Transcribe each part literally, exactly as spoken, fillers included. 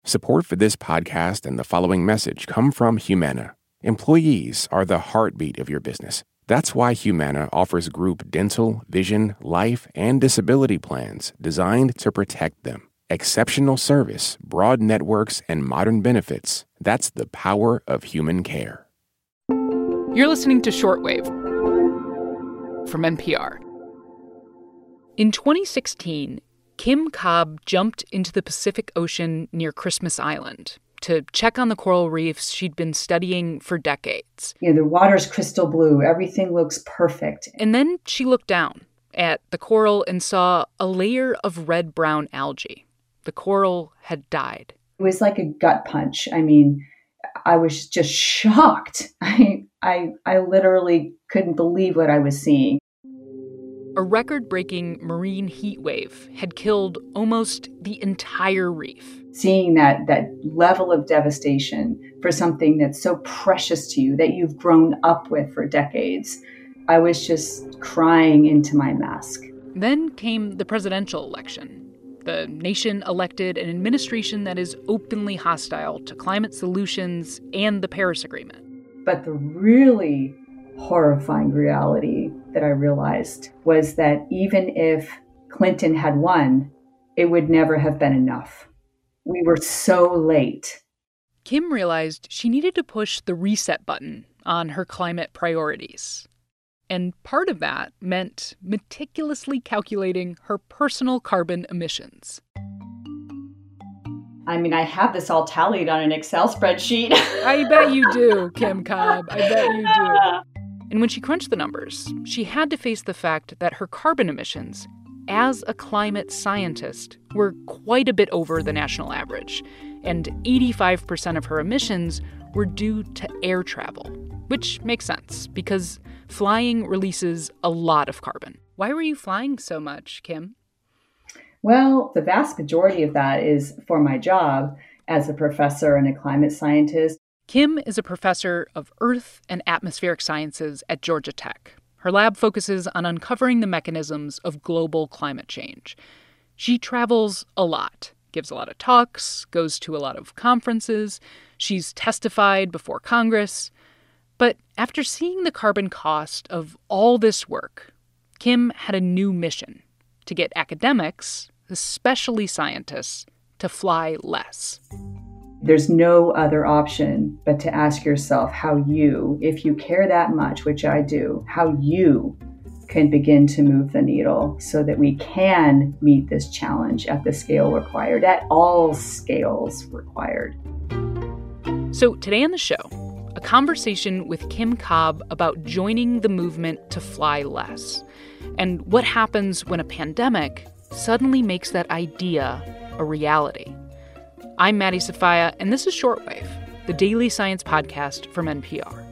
Support for this podcast and the following message come from Humana. Employees are the heartbeat of your business. That's why Humana offers group dental, vision, life, and disability plans designed to protect them. Exceptional service, broad networks, and modern benefits. That's the power of human care. You're listening to Shortwave from N P R. In twenty sixteen, Kim Cobb jumped into the Pacific Ocean near Christmas Island to check on the coral reefs she'd been studying for decades. You know, the water's crystal blue. Everything looks perfect. And then she looked down at the coral and saw a layer of red-brown algae. The coral had died. It was like a gut punch. I mean, I was just shocked. I, I, I literally couldn't believe what I was seeing. A record-breaking marine heat wave had killed almost the entire reef. Seeing that that level of devastation for something that's so precious to you, that you've grown up with for decades, I was just crying into my mask. Then came the presidential election. The nation elected an administration that is openly hostile to climate solutions and the Paris Agreement. But the really horrifying reality that I realized was that even if Clinton had won, it would never have been enough. We were so late. Kim realized she needed to push the reset button on her climate priorities. And part of that meant meticulously calculating her personal carbon emissions. I mean, I have this all tallied on an Excel spreadsheet. I bet you do, Kim Cobb. I bet you do. And when she crunched the numbers, she had to face the fact that her carbon emissions, as a climate scientist, were quite a bit over the national average. And eighty-five percent of her emissions were due to air travel, which makes sense because flying releases a lot of carbon. Why were you flying so much, Kim? Well, the vast majority of that is for my job as a professor and a climate scientist. Kim is a professor of Earth and Atmospheric Sciences at Georgia Tech. Her lab focuses on uncovering the mechanisms of global climate change. She travels a lot, gives a lot of talks, goes to a lot of conferences. She's testified before Congress. But after seeing the carbon cost of all this work, Kim had a new mission: to get academics, especially scientists, to fly less. There's no other option but to ask yourself how you, if you care that much, which I do, how you can begin to move the needle so that we can meet this challenge at the scale required, at all scales required. So today on the show, a conversation with Kim Cobb about joining the movement to fly less, and what happens when a pandemic suddenly makes that idea a reality. I'm Maddie Sofia, and this is Shortwave, the daily science podcast from N P R.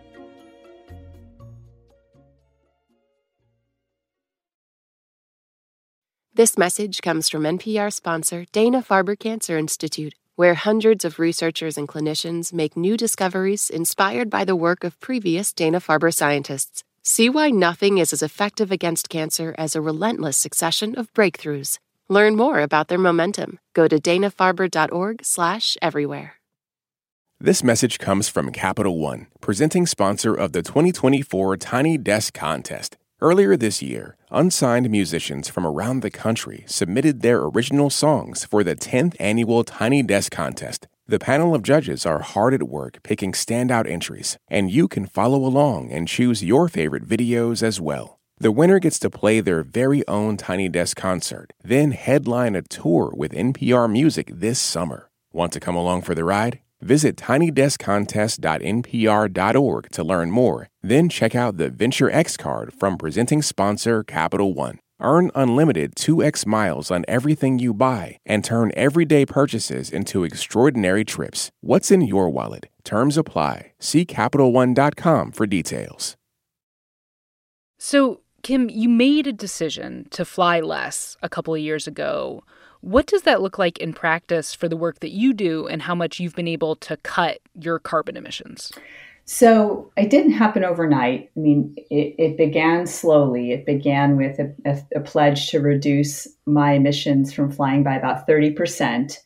This message comes from N P R sponsor Dana-Farber Cancer Institute, where hundreds of researchers and clinicians make new discoveries inspired by the work of previous Dana-Farber scientists. See why nothing is as effective against cancer as a relentless succession of breakthroughs. Learn more about their momentum. Go to dana-farber.org slash everywhere. This message comes from Capital One, presenting sponsor of the twenty twenty-four Tiny Desk Contest. Earlier this year, unsigned musicians from around the country submitted their original songs for the tenth annual Tiny Desk Contest. The panel of judges are hard at work picking standout entries, and you can follow along and choose your favorite videos as well. The winner gets to play their very own Tiny Desk concert, then headline a tour with N P R Music this summer. Want to come along for the ride? Visit tiny desk contest dot n p r dot org to learn more. Then check out the Venture X card from presenting sponsor Capital One. Earn unlimited two x miles on everything you buy and turn everyday purchases into extraordinary trips. What's in your wallet? Terms apply. See Capital One dot com for details. So, Kim, you made a decision to fly less a couple of years ago. What does that look like in practice for the work that you do and how much you've been able to cut your carbon emissions? So it didn't happen overnight. I mean, it, it began slowly. It began with a, a, a pledge to reduce my emissions from flying by about thirty percent.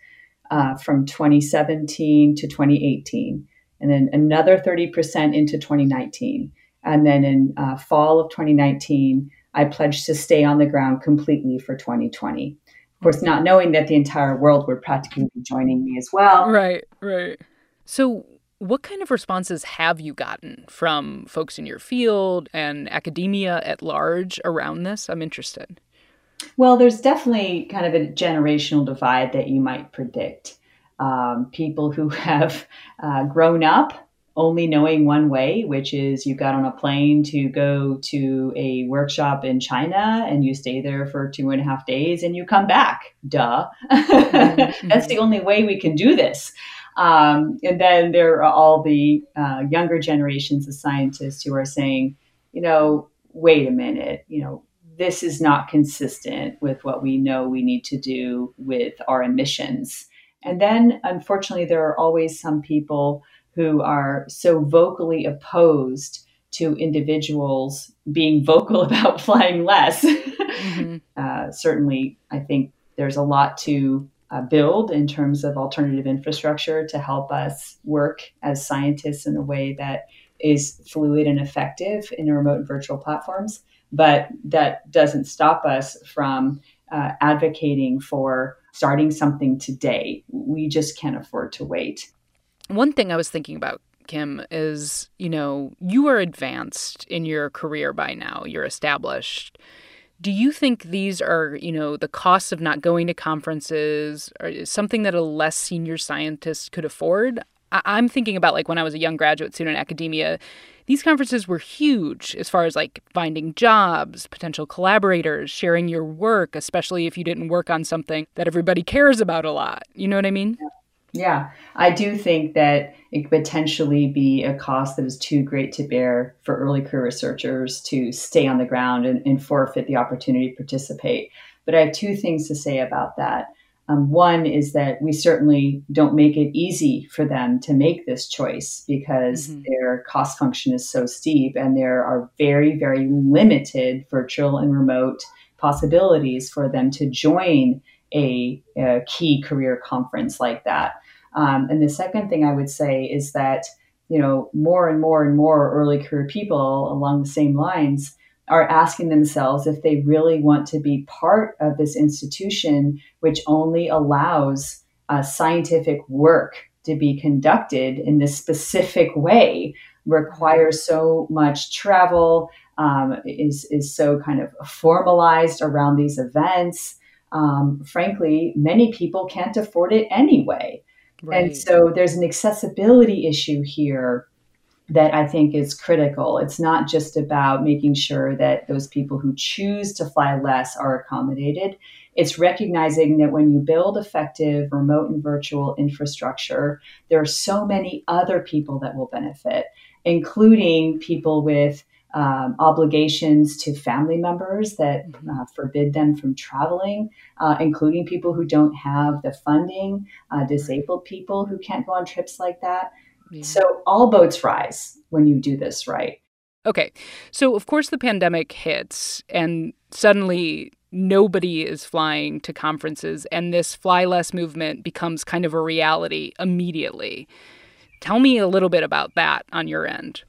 uh, from twenty seventeen to twenty eighteen, and then another thirty percent into twenty nineteen. And then in uh, fall of twenty nineteen, I pledged to stay on the ground completely for twenty twenty. Of course, not knowing that the entire world would practically be joining me as well. Right, right. So what kind of responses have you gotten from folks in your field and academia at large around this? I'm interested. Well, there's definitely kind of a generational divide that you might predict. Um, people who have uh, grown up only knowing one way, which is you got on a plane to go to a workshop in China and you stay there for two and a half days and you come back. Duh. Mm-hmm. That's the only way we can do this. Um, and then there are all the uh, younger generations of scientists who are saying, you know, wait a minute, you know, this is not consistent with what we know we need to do with our emissions. And then, unfortunately, there are always some people who are so vocally opposed to individuals being vocal about flying less. Mm-hmm. uh, certainly, I think there's a lot to uh, build in terms of alternative infrastructure to help us work as scientists in a way that is fluid and effective in remote and virtual platforms. But that doesn't stop us from uh, advocating for starting something today. We just can't afford to wait. One thing I was thinking about, Kim, is, you know, you are advanced in your career by now. You're established. Do you think these are, you know, the costs of not going to conferences or something that a less senior scientist could afford? I- I'm thinking about, like, when I was a young graduate student in academia, these conferences were huge as far as, like, finding jobs, potential collaborators, sharing your work, especially if you didn't work on something that everybody cares about a lot. You know what I mean? Yeah. Yeah, I do think that it could potentially be a cost that is too great to bear for early career researchers to stay on the ground and, and forfeit the opportunity to participate. But I have two things to say about that. Um, one is that we certainly don't make it easy for them to make this choice because mm-hmm. their cost function is so steep, and there are very, very limited virtual and remote possibilities for them to join A, a key career conference like that. Um, and the second thing I would say is that, you know, more and more and more early career people along the same lines are asking themselves if they really want to be part of this institution, which only allows uh, scientific work to be conducted in this specific way, requires so much travel, um, is, is so kind of formalized around these events. Um, frankly, many people can't afford it anyway. Right. And so there's an accessibility issue here that I think is critical. It's not just about making sure that those people who choose to fly less are accommodated. It's recognizing that when you build effective remote and virtual infrastructure, there are so many other people that will benefit, including people with Um, obligations to family members that uh, forbid them from traveling, uh, including people who don't have the funding, uh, disabled people who can't go on trips like that. Yeah. So all boats rise when you do this right. Okay. So, of course, the pandemic hits and suddenly nobody is flying to conferences, and this fly less movement becomes kind of a reality immediately. Tell me a little bit about that on your end.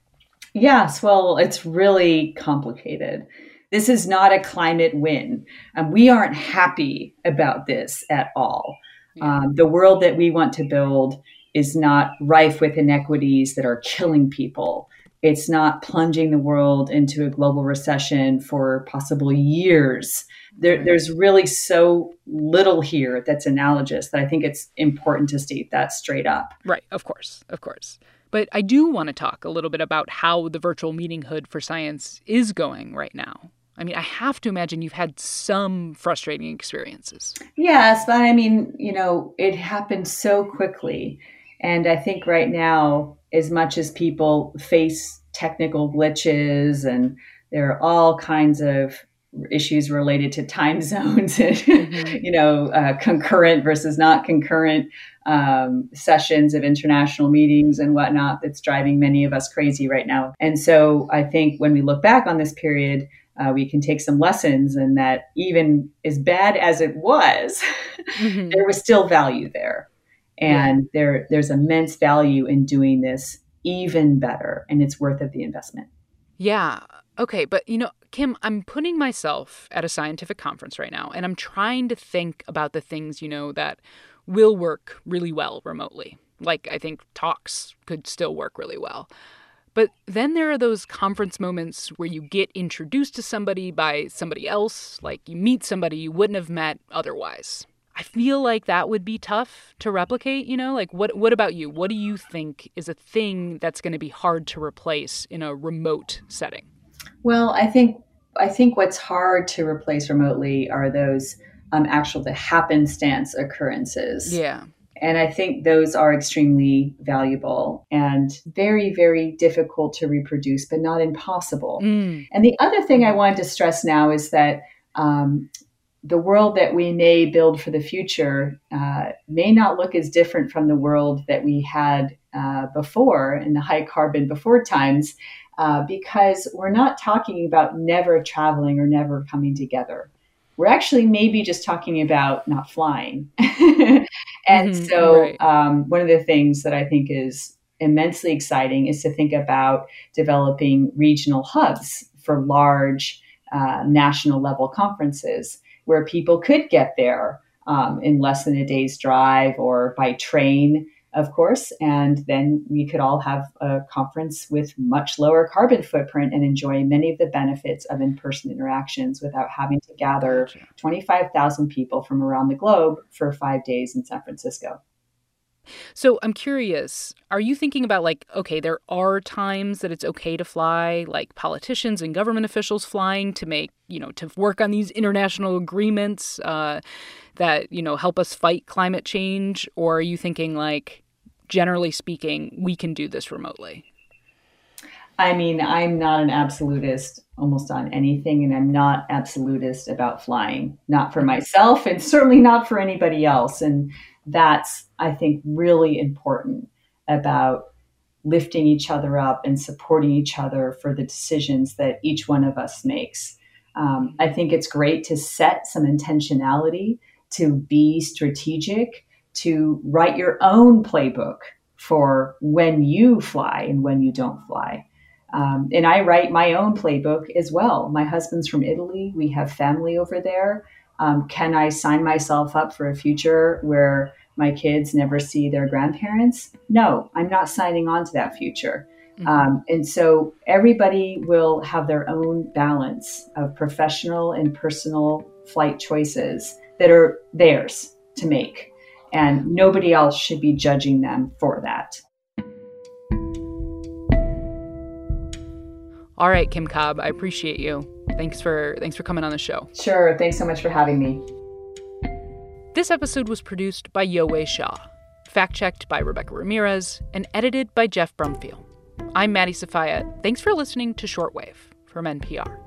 Yes, well, it's really complicated. This is not a climate win. Um, we aren't happy about this at all. Yeah. Um, the world that we want to build is not rife with inequities that are killing people. It's not plunging the world into a global recession for possible years. There, right. There's really so little here that's analogous that I think it's important to state that straight up. Right, of course, of course. But I do want to talk a little bit about how the virtual meeting hood for science is going right now. I mean, I have to imagine you've had some frustrating experiences. Yes, but I mean, you know, it happened so quickly. And I think right now, as much as people face technical glitches and there are all kinds of issues related to time zones and, mm-hmm. you know, uh, concurrent versus not concurrent um, sessions of international meetings and whatnot, that's driving many of us crazy right now. And so I think when we look back on this period, uh, we can take some lessons, and that even as bad as it was, mm-hmm. there was still value there. And yeah. there there's immense value in doing this even better, and it's worth of the investment. Yeah. Okay. But, you know, Kim, I'm putting myself at a scientific conference right now, and I'm trying to think about the things, you know, that will work really well remotely. Like, I think talks could still work really well. But then there are those conference moments where you get introduced to somebody by somebody else, like you meet somebody you wouldn't have met otherwise. I feel like that would be tough to replicate, you know? Like, what what about you? What do you think is a thing that's going to be hard to replace in a remote setting? Well, I think I think what's hard to replace remotely are those um, actual the happenstance occurrences. Yeah. And I think those are extremely valuable and very, very difficult to reproduce, but not impossible. Mm. And the other thing I wanted to stress now is that um, the world that we may build for the future uh, may not look as different from the world that we had uh, before in the high carbon before times, uh, because we're not talking about never traveling or never coming together. We're actually maybe just talking about not flying. And mm-hmm, so right. um, one of the things that I think is immensely exciting is to think about developing regional hubs for large uh, national level conferences where people could get there um, in less than a day's drive or by train, of course. And then we could all have a conference with much lower carbon footprint and enjoy many of the benefits of in-person interactions without having to gather twenty-five thousand people from around the globe for five days in San Francisco. So I'm curious, are you thinking about like, okay, there are times that it's okay to fly, like politicians and government officials flying to make, you know, to work on these international agreements uh, that, you know, help us fight climate change? Or are you thinking like, generally speaking, we can do this remotely? I mean, I'm not an absolutist almost on anything, and I'm not absolutist about flying, not for myself and certainly not for anybody else. And that's, I think, really important about lifting each other up and supporting each other for the decisions that each one of us makes. Um, I think it's great to set some intentionality, to be strategic, to write your own playbook for when you fly and when you don't fly. Um, and I write my own playbook as well. My husband's from Italy. We have family over there. Um, can I sign myself up for a future where my kids never see their grandparents? No, I'm not signing on to that future. Mm-hmm. Um, and so everybody will have their own balance of professional and personal flight choices that are theirs to make. And nobody else should be judging them for that. All right, Kim Cobb, I appreciate you. Thanks for thanks for coming on the show. Sure. Thanks so much for having me. This episode was produced by Yowei Shaw, fact-checked by Rebecca Ramirez, and edited by Jeff Brumfield. I'm Maddie Sofia. Thanks for listening to Shortwave from N P R.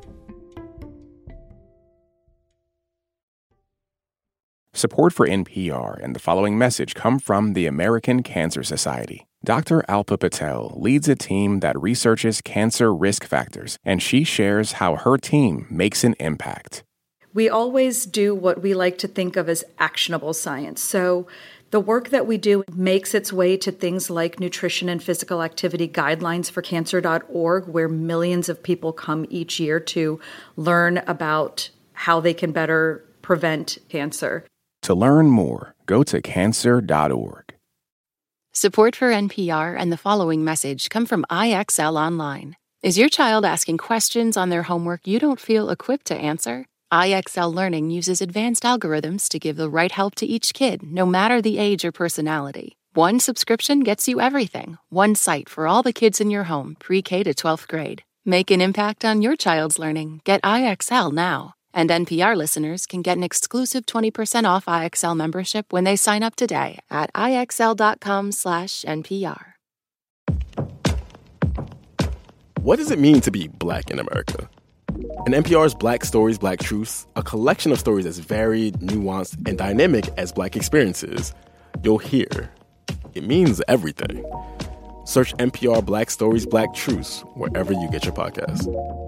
Support for N P R and the following message come from the American Cancer Society. Doctor Alpa Patel leads a team that researches cancer risk factors, and she shares how her team makes an impact. We always do what we like to think of as actionable science. So the work that we do makes its way to things like nutrition and physical activity guidelines for cancer dot org, where millions of people come each year to learn about how they can better prevent cancer. To learn more, go to cancer dot org. Support for N P R and the following message come from I X L Online. Is your child asking questions on their homework you don't feel equipped to answer? I X L Learning uses advanced algorithms to give the right help to each kid, no matter the age or personality. One subscription gets you everything. One site for all the kids in your home, pre-K to twelfth grade. Make an impact on your child's learning. Get I X L now. And N P R listeners can get an exclusive twenty percent off I X L membership when they sign up today at ixl.com slash NPR. What does it mean to be Black in America? In N P R's Black Stories, Black Truths, a collection of stories as varied, nuanced, and dynamic as Black experiences, you'll hear it means everything. Search N P R Black Stories, Black Truths wherever you get your podcasts.